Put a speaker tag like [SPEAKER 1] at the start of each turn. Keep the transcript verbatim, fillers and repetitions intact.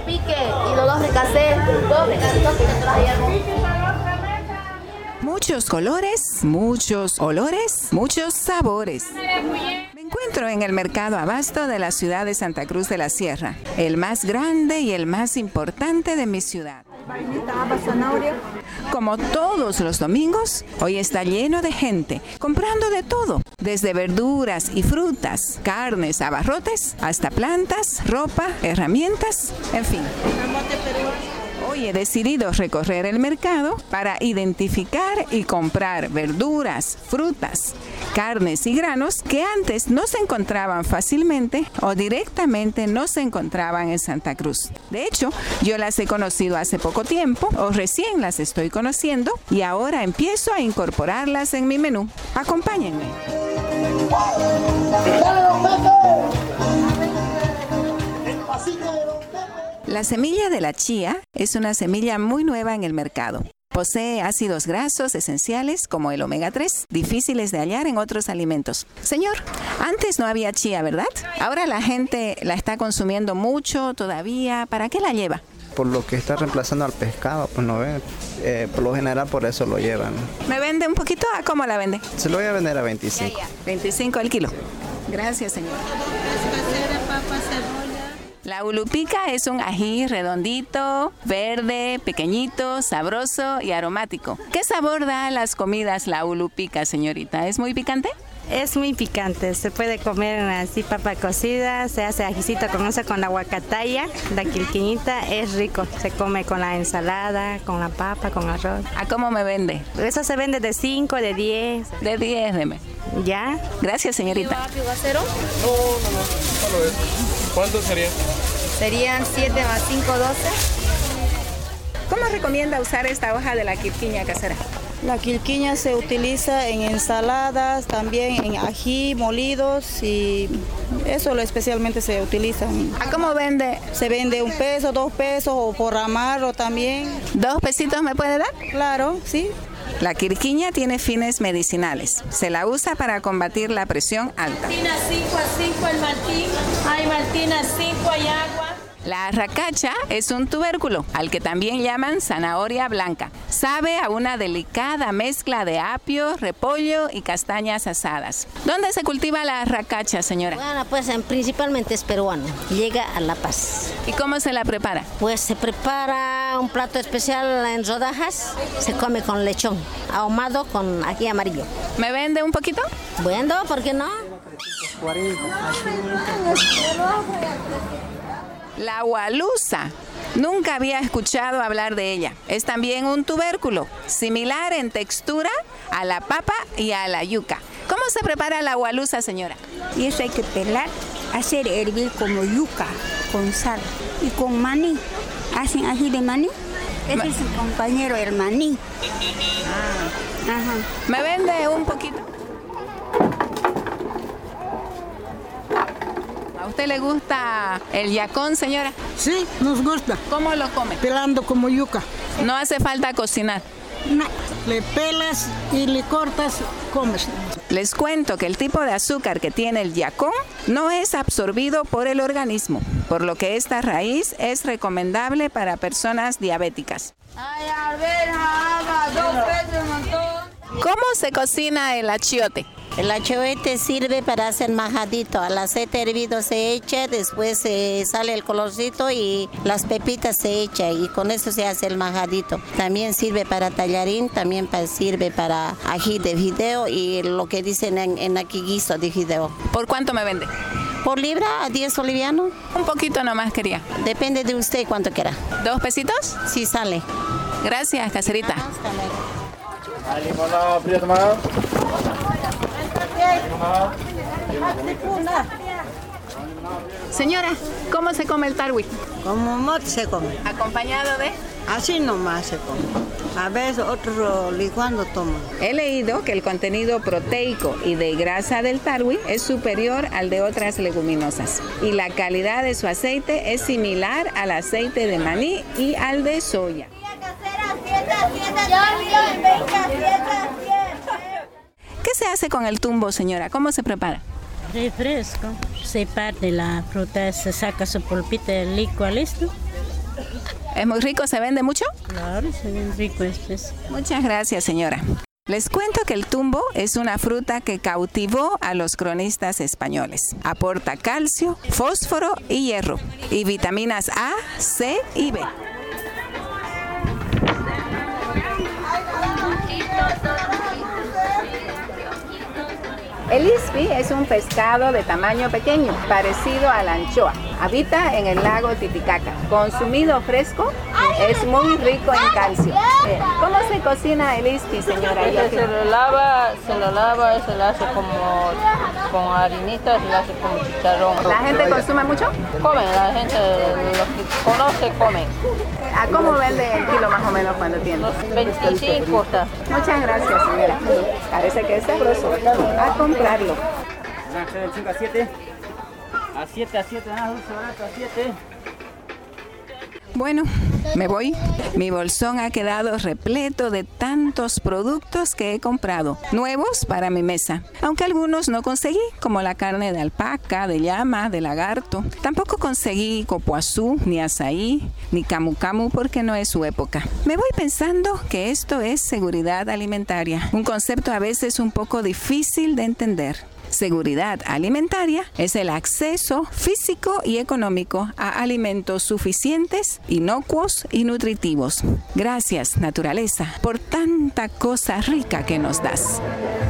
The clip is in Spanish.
[SPEAKER 1] pique y los dos recasé, dos recasé, dos recasé.
[SPEAKER 2] Muchos colores, muchos olores, muchos sabores. Me encuentro en el mercado abasto de la ciudad de Santa Cruz de la Sierra, el más grande y el más importante de mi ciudad. Como todos los domingos, hoy está lleno de gente comprando de todo, desde verduras y frutas, carnes, abarrotes, hasta plantas, ropa, herramientas, en fin. Hoy he decidido recorrer el mercado para identificar y comprar verduras, frutas, carnes y granos que antes no se encontraban fácilmente o directamente no se encontraban en Santa Cruz. De hecho, yo las he conocido hace poco tiempo o recién las estoy conociendo y ahora empiezo a incorporarlas en mi menú. Acompáñenme. La semilla de la chía es una semilla muy nueva en el mercado. Posee ácidos grasos esenciales como el omega tres, difíciles de hallar en otros alimentos. Señor, antes no había chía, ¿verdad? Ahora la gente la está consumiendo mucho todavía. ¿Para qué la lleva?
[SPEAKER 3] Por lo que está reemplazando al pescado, pues no ve. Eh, por lo general por eso lo llevan.
[SPEAKER 2] ¿Me vende un poquito? ¿A cómo la vende?
[SPEAKER 3] Se lo voy a vender a veinticinco.
[SPEAKER 2] veinticinco el kilo. Gracias, señor. La ulupica es un ají redondito, verde, pequeñito, sabroso y aromático. ¿Qué sabor da a las comidas la ulupica, señorita? ¿Es muy picante?
[SPEAKER 4] Es muy picante, se puede comer así papa cocida, se hace ajicito con eso, con la guacataya, la quilquiñita, es rico, se come con la ensalada, con la papa, con arroz.
[SPEAKER 2] ¿A cómo me vende?
[SPEAKER 4] Eso se vende de cinco, de diez.
[SPEAKER 2] De diez, deme.
[SPEAKER 4] ¿Ya?
[SPEAKER 2] Gracias, señorita.
[SPEAKER 1] ¿Acero?
[SPEAKER 5] No, no, no, solo eso. ¿Cuánto sería?
[SPEAKER 1] Serían siete más cinco, doce.
[SPEAKER 2] ¿Cómo recomienda usar esta hoja de la quilquiña casera?
[SPEAKER 6] La quilquiña se utiliza en ensaladas, también en ají, molidos y eso lo especialmente se utiliza.
[SPEAKER 2] ¿A cómo vende?
[SPEAKER 6] Se vende un peso, dos pesos o por amarro también.
[SPEAKER 2] ¿Dos pesitos me puede dar?
[SPEAKER 6] Claro, sí.
[SPEAKER 2] La quilquiña tiene fines medicinales. Se la usa para combatir la presión alta.
[SPEAKER 7] Martina cinco a cinco el Martín. Hay Martina cinco, hay agua.
[SPEAKER 2] La arracacha es un tubérculo, al que también llaman zanahoria blanca. Sabe a una delicada mezcla de apio, repollo y castañas asadas. ¿Dónde se cultiva la arracacha, señora?
[SPEAKER 8] Bueno, pues principalmente es peruano. Llega a La Paz.
[SPEAKER 2] ¿Y cómo se la prepara?
[SPEAKER 8] Pues se prepara un plato especial en rodajas. Se come con lechón, ahumado con ají amarillo.
[SPEAKER 2] ¿Me vende un poquito?
[SPEAKER 8] Bueno, ¿por qué no?
[SPEAKER 2] La gualusa. Nunca había escuchado hablar de ella. Es también un tubérculo, similar en textura a la papa y a la yuca. ¿Cómo se prepara la gualusa, señora?
[SPEAKER 9] Y eso hay que pelar, hacer hervir como yuca, con sal y con maní. Hacen ají de maní. Ese es su compañero, el maní.
[SPEAKER 2] Ah. Ajá. ¿Me vende un poquito? ¿A usted le gusta el yacón, señora?
[SPEAKER 10] Sí, nos gusta.
[SPEAKER 2] ¿Cómo lo come?
[SPEAKER 10] Pelando como yuca.
[SPEAKER 2] No hace falta cocinar.
[SPEAKER 10] No, le pelas y le cortas, comes.
[SPEAKER 2] Les cuento que el tipo de azúcar que tiene el yacón no es absorbido por el organismo, por lo que esta raíz es recomendable para personas diabéticas.
[SPEAKER 1] Ay, arveja, dos pesos un montón.
[SPEAKER 2] ¿Cómo se cocina el achiote?
[SPEAKER 8] El achiote sirve para hacer majadito. Al aceite hervido se echa, después se sale el colorcito y las pepitas se echa y con eso se hace el majadito. También sirve para tallarín, también para, sirve para ají de fideo y lo que dicen en, en aquí guiso de fideo.
[SPEAKER 2] ¿Por cuánto me vende?
[SPEAKER 8] Por libra a diez bolivianos.
[SPEAKER 2] Un poquito nomás quería.
[SPEAKER 8] Depende de usted cuánto quiera.
[SPEAKER 2] ¿Dos pesitos?
[SPEAKER 8] Sí sale.
[SPEAKER 2] Gracias, caserita.
[SPEAKER 8] Hasta luego.
[SPEAKER 5] Limonada, fría tomada.
[SPEAKER 2] Señora, ¿cómo se come el tarwi?
[SPEAKER 10] Como mote se come.
[SPEAKER 2] ¿Acompañado de?
[SPEAKER 10] Así nomás se come. A veces otro licuando toman.
[SPEAKER 2] He leído que el contenido proteico y de grasa del tarwi es superior al de otras leguminosas y la calidad de su aceite es similar al aceite de maní y al de soya. ¿Qué se hace con el tumbo, señora? ¿Cómo se prepara?
[SPEAKER 11] Refresco. Se parte la fruta, se saca su pulpita, licua, listo.
[SPEAKER 2] ¿Es muy rico? ¿Se vende mucho?
[SPEAKER 10] Claro, se ven rico estos.
[SPEAKER 2] Muchas gracias, señora. Les cuento que el tumbo es una fruta que cautivó a los cronistas españoles. Aporta calcio, fósforo y hierro, y vitaminas A, C y B. El ispi es un pescado de tamaño pequeño, parecido a la anchoa. Habita en el lago Titicaca. Consumido fresco, es muy rico en calcio. ¿Cómo se cocina el ispi, señora?
[SPEAKER 11] Se lo lava, se lo lava, se lo hace como con harinita, se lo hace como chicharrón.
[SPEAKER 2] ¿La gente consume mucho?
[SPEAKER 11] Comen, la gente, los que conoce, comen.
[SPEAKER 2] ¿A cómo vende el kilo más o menos cuando tiene?
[SPEAKER 11] veinticinco está.
[SPEAKER 2] Muchas gracias, señora. Parece que es sabroso. A comprarlo.
[SPEAKER 12] De cinco a siete. A siete, a siete, nada, dulce barato, a siete.
[SPEAKER 2] Bueno, me voy. Mi bolsón ha quedado repleto de tantos productos que he comprado, nuevos para mi mesa, aunque algunos no conseguí, como la carne de alpaca, de llama, de lagarto. Tampoco conseguí copuazú, ni azaí, ni camu camu porque no es su época. Me voy pensando que esto es seguridad alimentaria, un concepto a veces un poco difícil de entender. Seguridad alimentaria es el acceso físico y económico a alimentos suficientes, inocuos y nutritivos. Gracias, naturaleza, por tanta cosa rica que nos das.